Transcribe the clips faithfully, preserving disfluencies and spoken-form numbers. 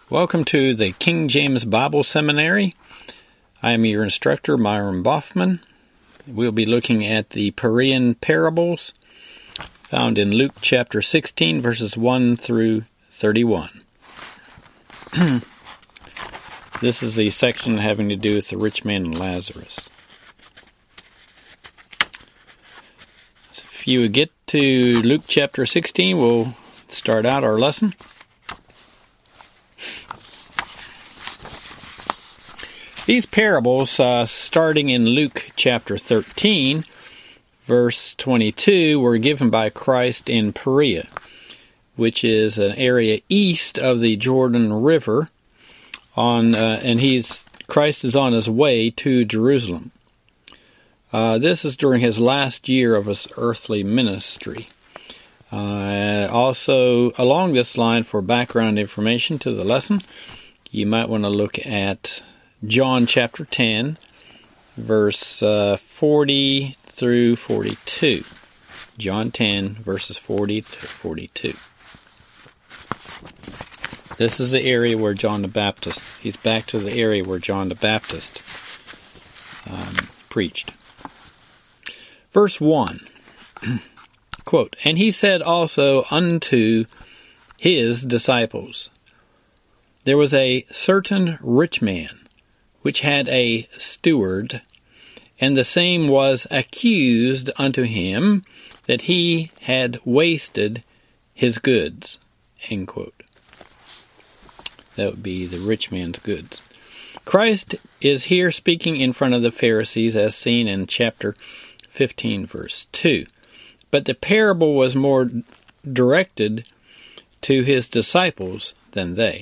Welcome to the King James Bible Seminary. I am your instructor, Myron Boffman. We'll be looking at the Perean parables found in Luke chapter sixteen, verses one through thirty-one. This is the section having to do with the rich man and Lazarus. So if you would get to Luke chapter sixteen, we'll start out our lesson. These parables, uh, starting in Luke chapter thirteen, verse twenty-two, were given by Christ in Perea, which is an area east of the Jordan River, on, uh, and he's Christ is on his way to Jerusalem. Uh, this is during his last year of his earthly ministry. Uh, also, along this line, for background information to the lesson, you might want to look at John chapter ten, verse uh, forty through forty-two. John ten, verses forty to forty-two. This is the area where John the Baptist, he's back to the area where John the Baptist um, preached. Verse one, quote, "And he said also unto his disciples, There was a certain rich man, which had a steward, and the same was accused unto him that he had wasted his goods." End quote. That would be the rich man's goods. Christ is here speaking in front of the Pharisees, as seen in chapter fifteen, verse two. But the parable was more directed to his disciples than they.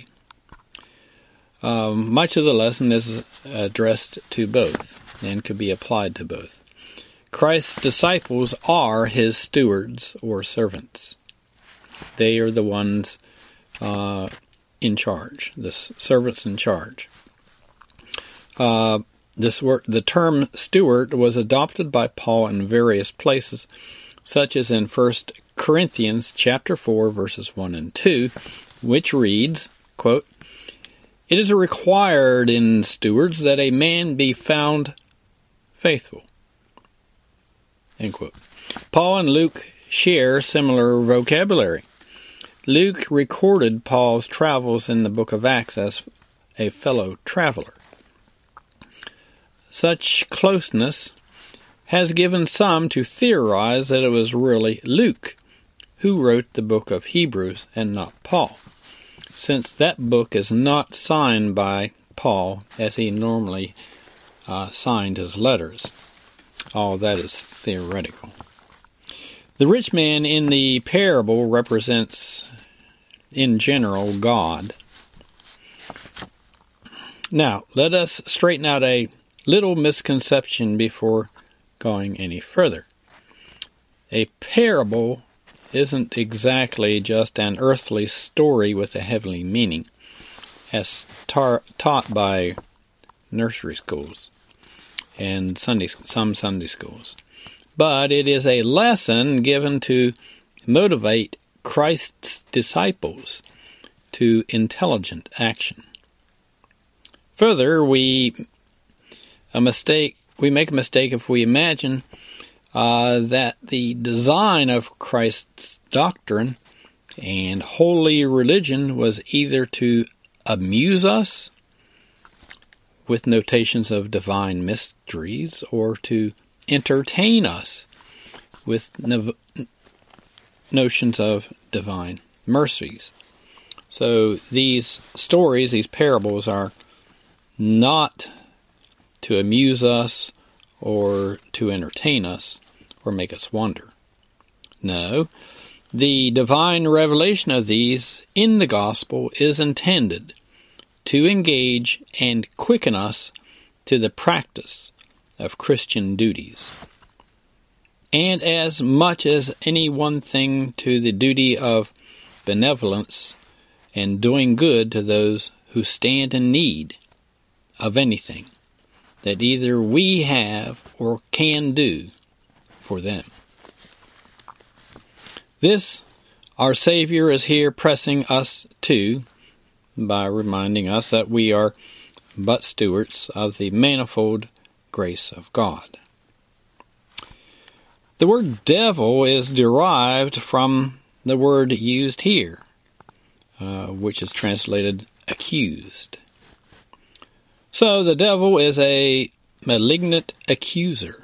Um, much of the lesson is addressed to both and could be applied to both. Christ's disciples are his stewards or servants. They are the ones uh, in charge, the servants in charge. Uh, this word, the term steward was adopted by Paul in various places, such as in First Corinthians chapter four, verses one and two, which reads, quote, "It is required in stewards that a man be found faithful." End quote. Paul and Luke share similar vocabulary. Luke recorded Paul's travels in the book of Acts as a fellow traveler. Such closeness has given some to theorize that it was really Luke who wrote the book of Hebrews and not Paul, since that book is not signed by Paul as he normally uh, signed his letters. All that is theoretical. The rich man in the parable represents, in general, God. Now, let us straighten out a little misconception before going any further. A parable isn't exactly just an earthly story with a heavenly meaning, as tar- taught by nursery schools and Sunday, some Sunday schools. But it is a lesson given to motivate Christ's disciples to intelligent action. Further, we a mistake we make a mistake if we imagine Uh, that the design of Christ's doctrine and holy religion was either to amuse us with notations of divine mysteries or to entertain us with no- notions of divine mercies. So these stories, these parables, are not to amuse us or to entertain us or make us wonder. No, the divine revelation of these in the gospel is intended to engage and quicken us to the practice of Christian duties, and as much as any one thing to the duty of benevolence and doing good to those who stand in need of anything that either we have or can do for them. This, our Savior is here pressing us to by reminding us that we are but stewards of the manifold grace of God. The word devil is derived from the word used here, uh, which is translated accused. So the devil is a malignant accuser.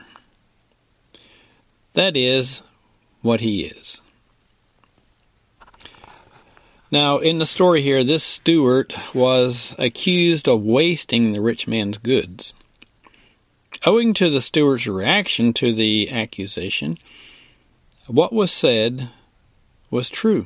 That is what he is. Now, in the story here, this steward was accused of wasting the rich man's goods. Owing to the steward's reaction to the accusation, what was said was true.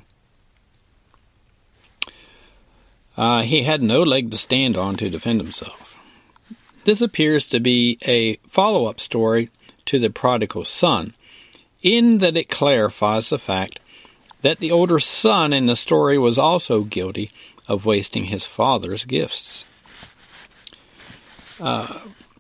Uh, he had no leg to stand on to defend himself. This appears to be a follow-up story to the prodigal son, in that it clarifies the fact that the older son in the story was also guilty of wasting his father's gifts. Uh,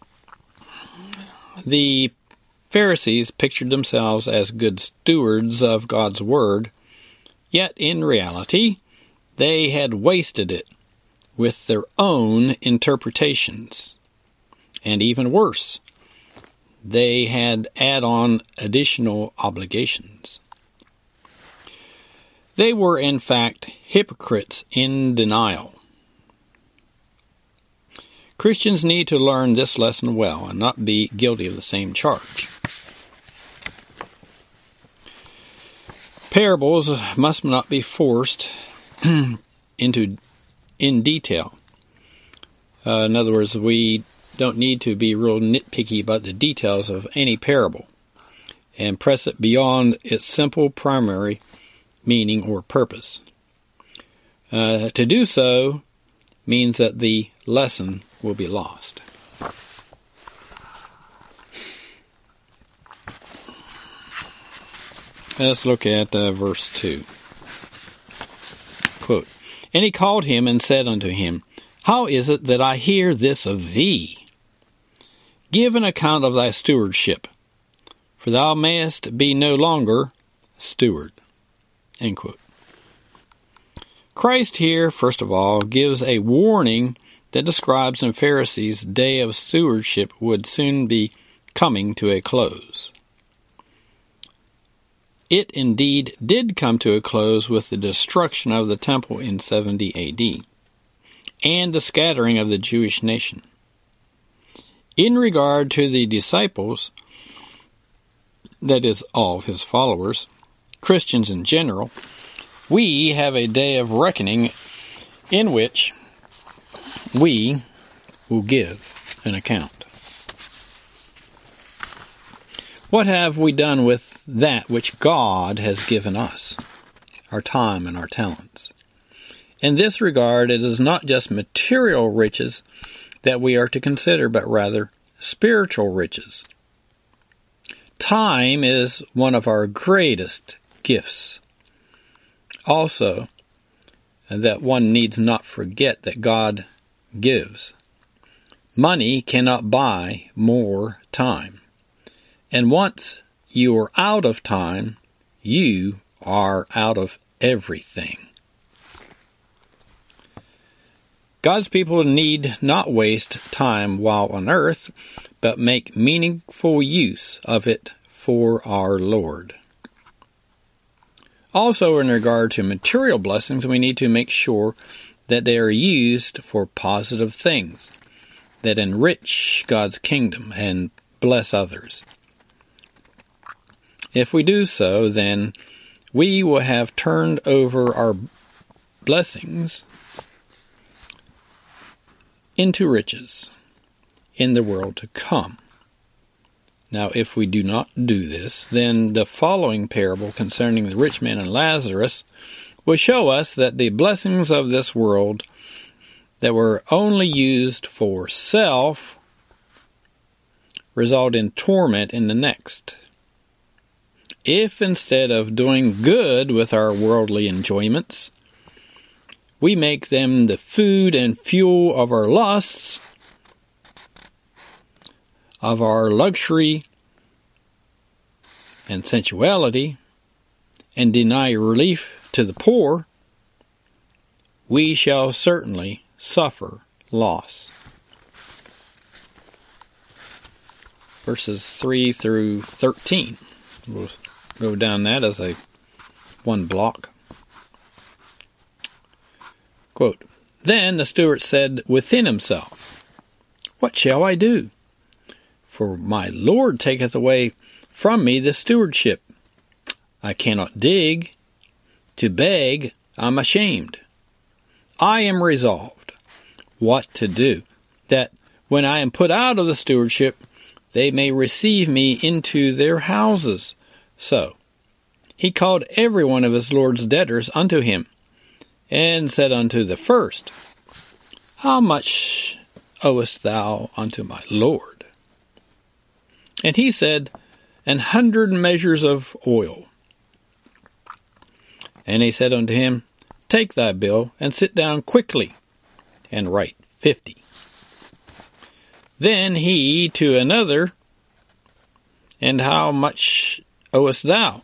the Pharisees pictured themselves as good stewards of God's word, yet in reality, they had wasted it with their own interpretations. And even worse, they had add-on additional obligations. They were, in fact, hypocrites in denial. Christians need to learn this lesson well and not be guilty of the same charge. Parables must not be forced into in detail. Uh, in other words, we don't need to be real nitpicky about the details of any parable and press it beyond its simple primary meaning or purpose. Uh, to do so means that the lesson will be lost. Let's look at uh, verse two. Quote, "And he called him and said unto him, How is it that I hear this of thee? Give an account of thy stewardship, for thou mayest be no longer steward." End quote. Christ here, first of all, gives a warning that the scribes and Pharisees' day of stewardship would soon be coming to a close. It indeed did come to a close with the destruction of the temple in seventy A D and the scattering of the Jewish nation. In regard to the disciples, that is, all of his followers, Christians in general, we have a day of reckoning in which we will give an account. What have we done with that which God has given us, our time and our talents? In this regard, it is not just material riches that we are to consider, but rather spiritual riches. Time is one of our greatest gifts. Also, that one needs not forget that God gives. Money cannot buy more time. And once you are out of time, you are out of everything. God's people need not waste time while on earth, but make meaningful use of it for our Lord. Also, in regard to material blessings, we need to make sure that they are used for positive things that enrich God's kingdom and bless others. If we do so, then we will have turned over our blessings into riches in the world to come. Now, if we do not do this, then the following parable concerning the rich man and Lazarus will show us that the blessings of this world that were only used for self result in torment in the next. If instead of doing good with our worldly enjoyments, we make them the food and fuel of our lusts, of our luxury and sensuality, and deny relief to the poor, we shall certainly suffer loss. Verses three through thirteen. We'll go down that as a one block. Quote, Then the steward said within himself, What shall I do? For my Lord taketh away from me the stewardship. I cannot dig. To beg, I'm ashamed. I am resolved what to do, that when I am put out of the stewardship, they may receive me into their houses. So he called every one of his Lord's debtors unto him, and said unto the first, How much owest thou unto my Lord? And he said, An hundred measures of oil. And he said unto him, Take thy bill, and sit down quickly, and write fifty. Then he to another, And how much owest thou?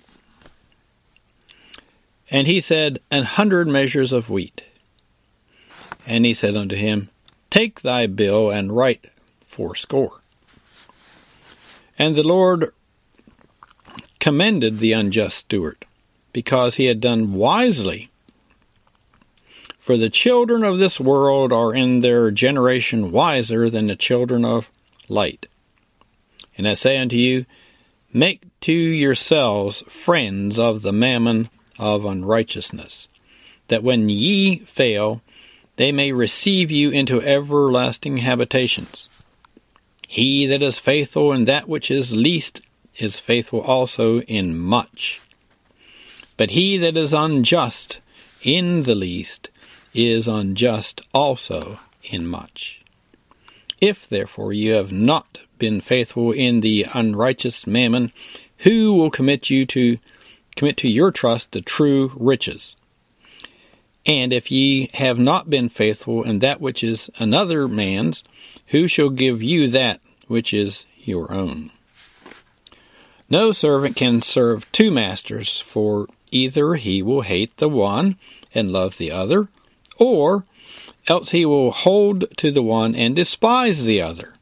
And he said, An hundred measures of wheat. And he said unto him, Take thy bill, and write fourscore. And the Lord commended the unjust steward, because he had done wisely. For the children of this world are in their generation wiser than the children of light. And I say unto you, Make to yourselves friends of the mammon of unrighteousness, that when ye fail, they may receive you into everlasting habitations. He that is faithful in that which is least is faithful also in much. But he that is unjust in the least is unjust also in much. If therefore you have not been faithful in the unrighteous mammon, who will commit you to commit to your trust the true riches? And if ye have not been faithful in that which is another man's, who shall give you that which is your own? No servant can serve two masters, for either he will hate the one and love the other, or else he will hold to the one and despise the other.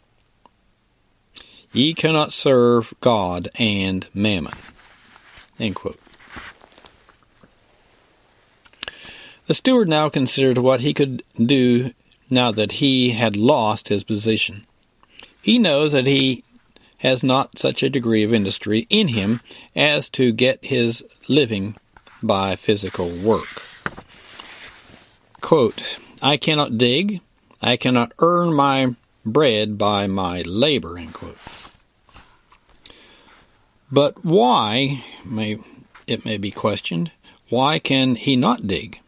Ye cannot serve God and mammon. End quote. The steward now considered what he could do now that he had lost his position. He knows that he has not such a degree of industry in him as to get his living by physical work. Quote, I cannot dig, I cannot earn my bread by my labor, end quote. But why, may it may be questioned, why can he not dig?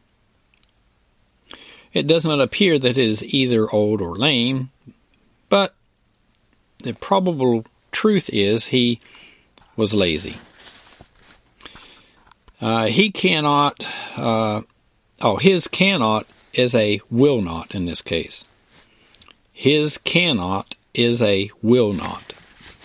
It does not appear that it is either old or lame, but the probable truth is he was lazy. Uh, he cannot, uh, oh, his cannot is a will not in this case. His cannot is a will not.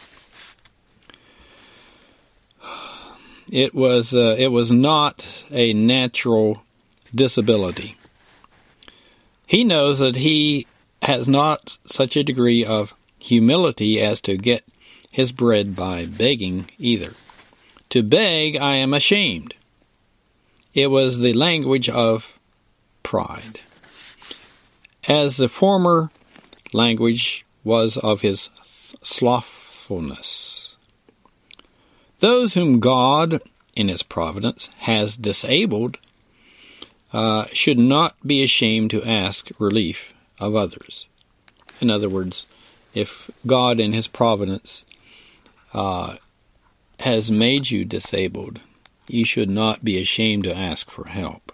It was, uh, it was not a natural disability. He knows that he has not such a degree of humility as to get his bread by begging either. To beg, I am ashamed. It was the language of pride, as the former language was of his slothfulness. Those whom God, in his providence, has disabled uh, should not be ashamed to ask relief of others. In other words, if God in his providence uh, has made you disabled, you should not be ashamed to ask for help.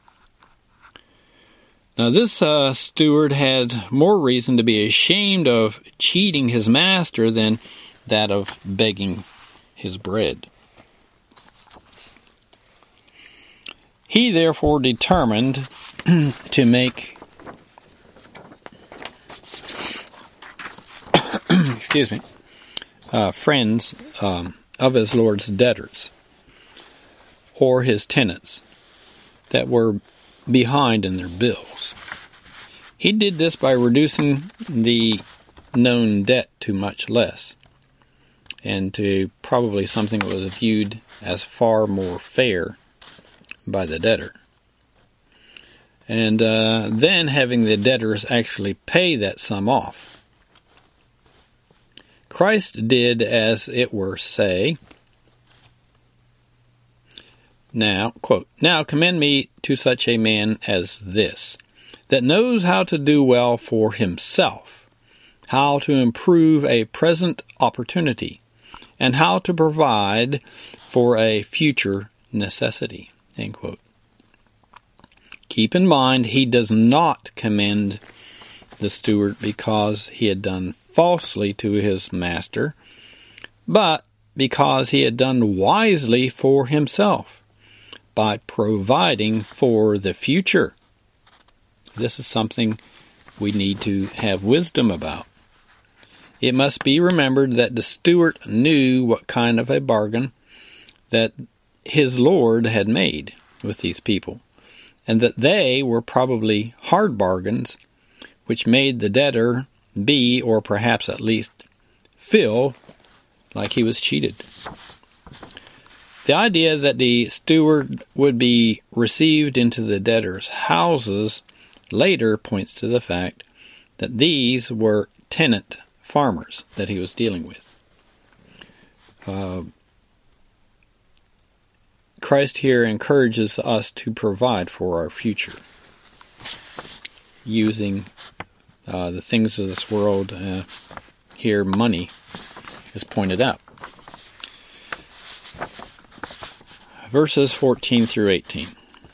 Now this uh, steward had more reason to be ashamed of cheating his master than that of begging his bread. He therefore determined to make excuse me, uh, friends um, of his Lord's debtors, or his tenants, that were behind in their bills. He did this by reducing the known debt to much less, and to probably something that was viewed as far more fair by the debtor. And uh, then having the debtors actually pay that sum off. Christ did, as it were, say, Now, quote, Now commend me to such a man as this, that knows how to do well for himself, how to improve a present opportunity, and how to provide for a future necessity. End quote. Keep in mind, he does not commend the steward because he had done falsely to his master, but because he had done wisely for himself by providing for the future. This is something we need to have wisdom about. It must be remembered that the steward knew what kind of a bargain that his Lord had made with these people, and that they were probably hard bargains, which made the debtor be, or perhaps at least feel, like he was cheated. The idea that the steward would be received into the debtor's houses later points to the fact that these were tenant farmers that he was dealing with. Uh, Christ here encourages us to provide for our future, using uh, the things of this world. Uh, here, money is pointed out. Verses fourteen through eighteen.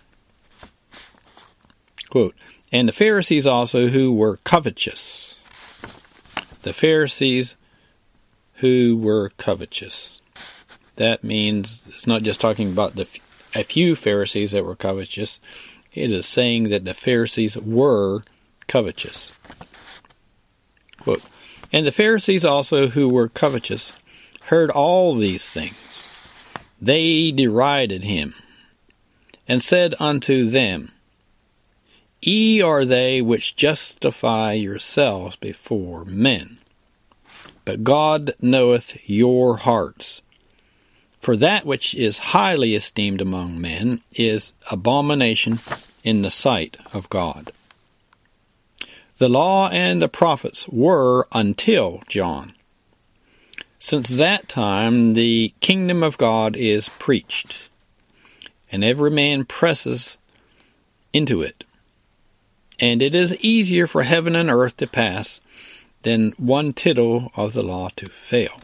Quote, And the Pharisees also who were covetous. The Pharisees who were covetous. That means it's not just talking about the a few Pharisees that were covetous. It is saying that the Pharisees were covetous. Quote, And the Pharisees also who were covetous heard all these things. They derided him, and said unto them, Ye are they which justify yourselves before men, but God knoweth your hearts. For that which is highly esteemed among men is abomination in the sight of God. The law and the prophets were until John. Since that time the kingdom of God is preached, and every man presses into it. And it is easier for heaven and earth to pass than one tittle of the law to fail.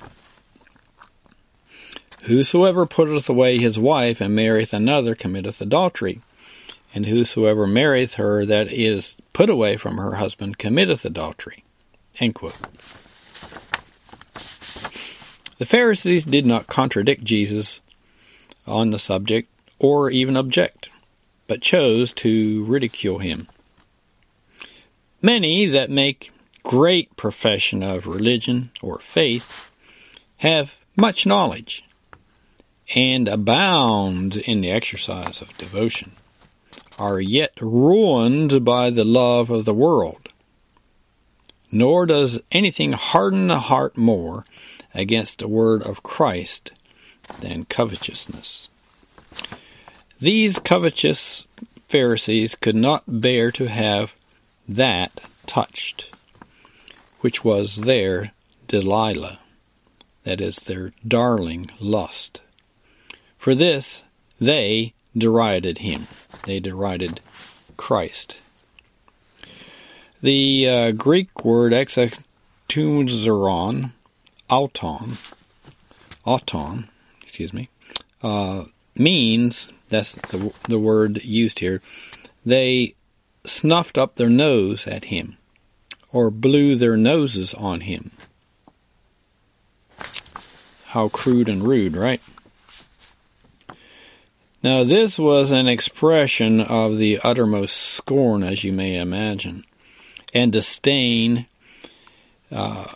Whosoever putteth away his wife and marrieth another committeth adultery, and whosoever marrieth her that is put away from her husband committeth adultery. End quote. The Pharisees did not contradict Jesus on the subject or even object, but chose to ridicule him. Many that make great profession of religion or faith have much knowledge and abound in the exercise of devotion, are yet ruined by the love of the world. Nor does anything harden the heart more against the word of Christ than covetousness. These covetous Pharisees could not bear to have that touched, which was their Delilah, that is, their darling lust. For this they derided him. They derided Christ. The uh, Greek word exatunzeron, auton, auton, excuse me, uh, means, that's the, the word used here, they snuffed up their nose at him, or blew their noses on him. How crude and rude, right? Now, this was an expression of the uttermost scorn, as you may imagine, and disdain. Uh,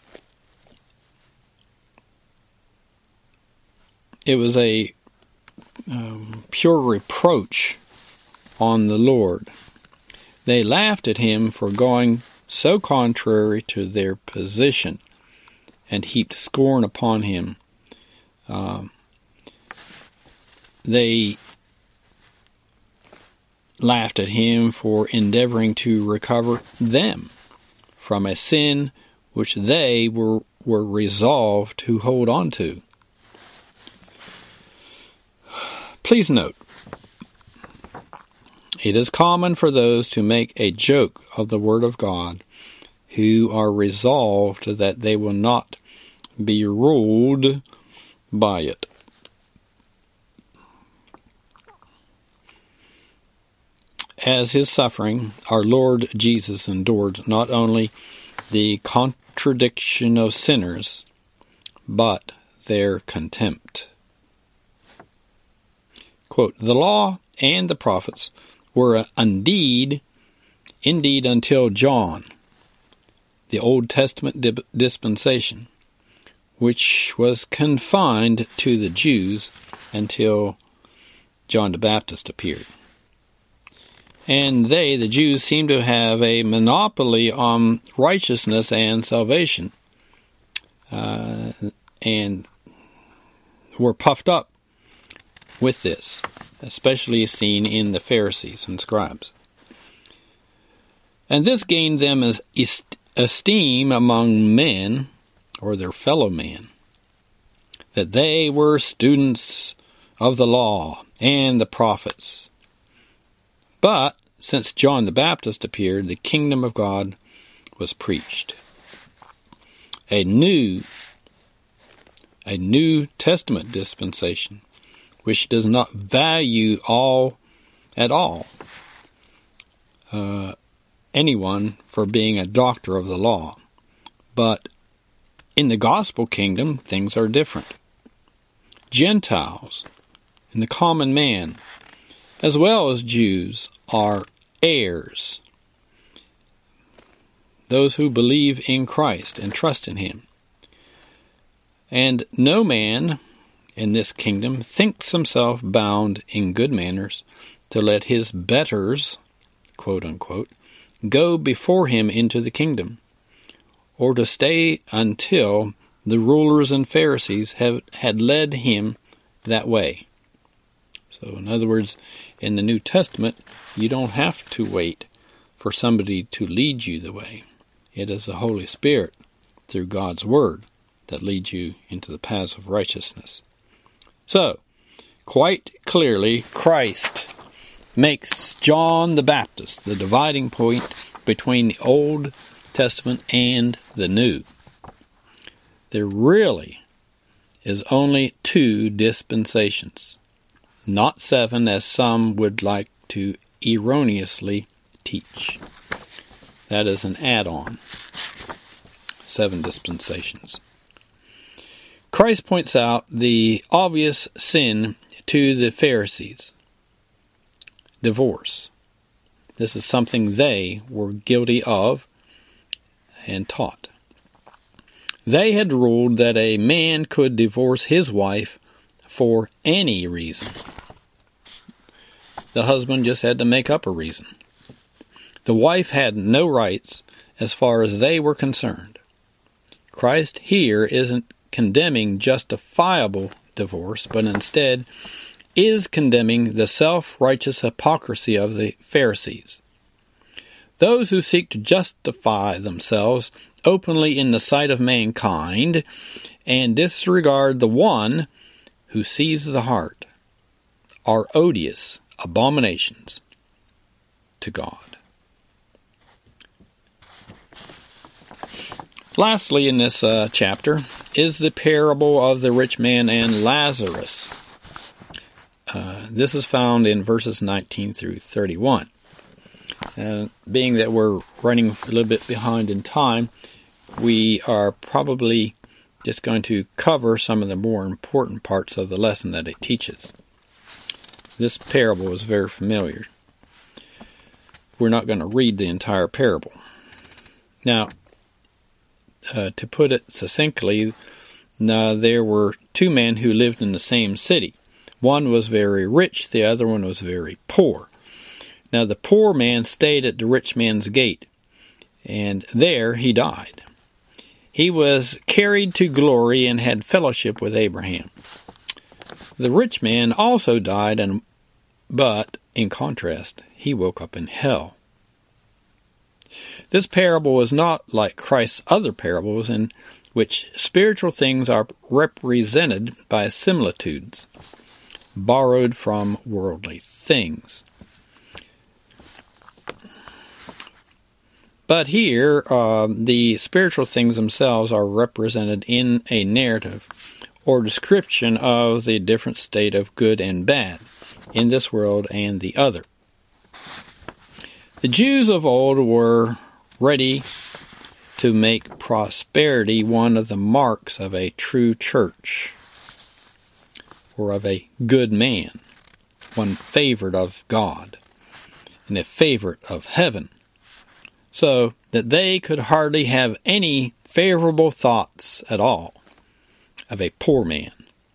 it was a um, pure reproach on the Lord. They laughed at him for going so contrary to their position and heaped scorn upon him. Um, they laughed at him for endeavoring to recover them from a sin which they were, were resolved to hold on to. Please note, it is common for those to make a joke of the Word of God who are resolved that they will not be ruled by it. As his suffering, our Lord Jesus endured not only the contradiction of sinners, but their contempt. Quote, the law and the prophets were indeed, indeed until John, the Old Testament dispensation, which was confined to the Jews until John the Baptist appeared. And they, the Jews, seem to have a monopoly on righteousness and salvation, uh, and were puffed up with this, especially seen in the Pharisees and scribes. And this gained them as esteem among men, or their fellow men, that they were students of the law and the prophets. But since John the Baptist appeared, the kingdom of God was preached. A new, a New Testament dispensation, which does not value all at all uh, anyone for being a doctor of the law. But in the gospel kingdom, things are different. Gentiles and the common man, as well as Jews, are heirs. Those who believe in Christ and trust in him. And no man in this kingdom thinks himself bound in good manners to let his betters, quote unquote, go before him into the kingdom, or to stay until the rulers and Pharisees have had led him that way. So, in other words, in the New Testament, you don't have to wait for somebody to lead you the way. It is the Holy Spirit, through God's Word, that leads you into the paths of righteousness. So, quite clearly, Christ makes John the Baptist the dividing point between the Old Testament and the New. There really is only two dispensations, not seven as some would like to erroneously teach. That is an add-on. Seven dispensations. Christ points out the obvious sin to the Pharisees. Divorce. This is something they were guilty of and taught. They had ruled that a man could divorce his wife for any reason. The husband just had to make up a reason. The wife had no rights as far as they were concerned. Christ here isn't condemning justifiable divorce, but instead is condemning the self-righteous hypocrisy of the Pharisees. Those who seek to justify themselves openly in the sight of mankind and disregard the one who sees the heart are odious abominations to God. Lastly, in this uh, chapter is the parable of the rich man and Lazarus. Uh, this is found in verses nineteen through thirty-one. Uh, being that we're running a little bit behind in time, we are probably just going to cover some of the more important parts of the lesson that it teaches. This parable is very familiar. We're not going to read the entire parable. Now, uh, to put it succinctly, uh, there were two men who lived in the same city. One was very rich, the other one was very poor. Now the poor man stayed at the rich man's gate, and there he died. He was carried to glory and had fellowship with Abraham. The rich man also died, and but, in contrast, he woke up in hell. This parable is not like Christ's other parables in which spiritual things are represented by similitudes, borrowed from worldly things. But here, uh, the spiritual things themselves are represented in a narrative or description of the different state of good and bad in this world and the other. The Jews of old were ready to make prosperity one of the marks of a true church or of a good man, one favored of God and a favorite of heaven, so that they could hardly have any favorable thoughts at all of a poor man.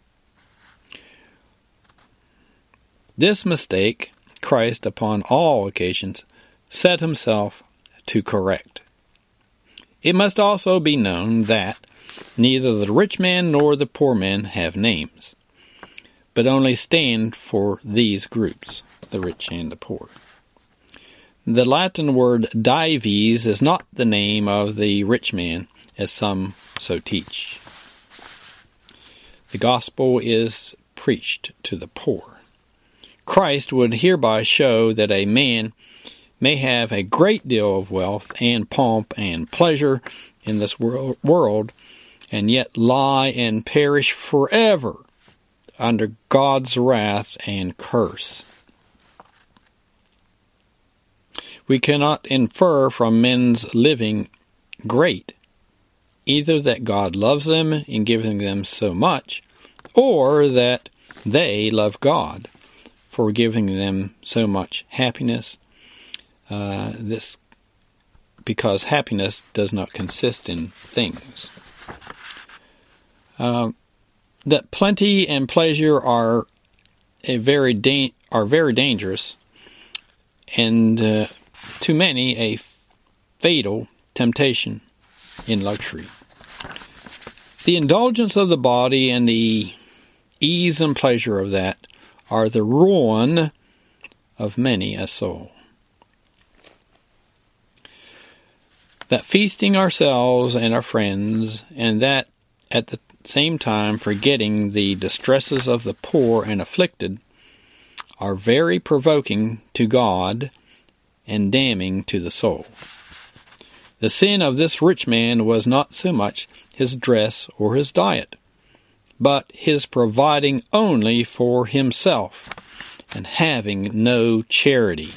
This mistake Christ, upon all occasions, set himself to correct. It must also be known that neither the rich man nor the poor man have names, but only stand for these groups, the rich and the poor. The Latin word dives is not the name of the rich man, as some so teach. The gospel is preached to the poor. Christ would hereby show that a man may have a great deal of wealth and pomp and pleasure in this world, and yet lie and perish forever under God's wrath and curse. We cannot infer from men's living great either that God loves them in giving them so much, or that they love God for giving them so much happiness. Uh, this because happiness does not consist in things. Uh, that plenty and pleasure are a very da- are very dangerous, and uh, to many a fatal temptation in luxury. The indulgence of the body and the ease and pleasure of that are the ruin of many a soul. That feasting ourselves and our friends, and that at the same time forgetting the distresses of the poor and afflicted, are very provoking to God and damning to the soul. The sin of this rich man was not so much his dress or his diet, but his providing only for himself and having no charity.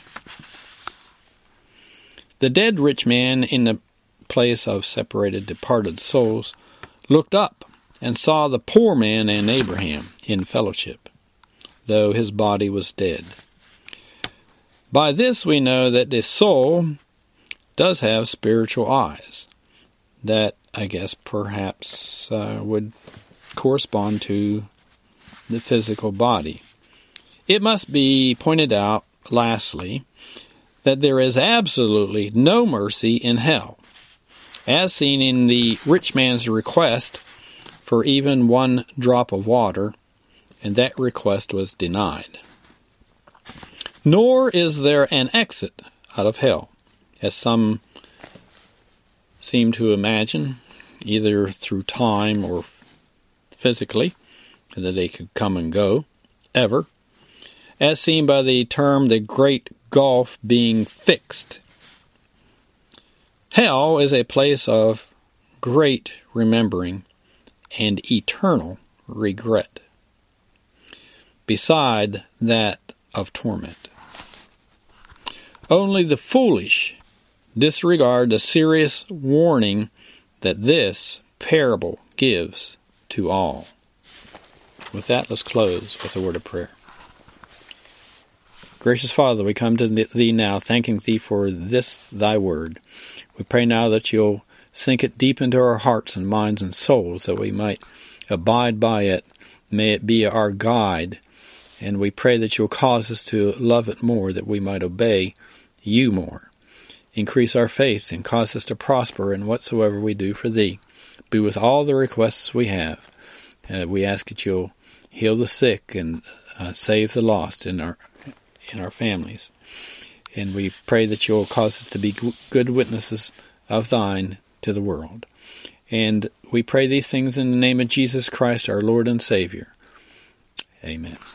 The dead rich man in the place of separated departed souls looked up and saw the poor man and Abraham in fellowship, though his body was dead. By this we know that the soul does have spiritual eyes that, I guess, perhaps uh, would correspond to the physical body. It must be pointed out, lastly, that there is absolutely no mercy in hell, as seen in the rich man's request for even one drop of water, and that request was denied. Nor is there an exit out of hell, as some seem to imagine, either through time or physically, that they could come and go, ever, as seen by the term the great gulf being fixed. Hell is a place of great remembering and eternal regret, beside that of torment. Only the foolish disregard the serious warning that this parable gives to all. With that, let's close with a word of prayer. Gracious Father, we come to Thee now, thanking Thee for this Thy word. We pray now that You'll sink it deep into our hearts and minds and souls, that we might abide by it. May it be our guide And we pray that you'll cause us to love it more, that we might obey you more. Increase our faith and cause us to prosper in whatsoever we do for thee. Be with all the requests we have. Uh, we ask that you'll heal the sick and uh, save the lost in our in our families. And we pray that you'll cause us to be good witnesses of thine to the world. And we pray these things in the name of Jesus Christ, our Lord and Savior. Amen.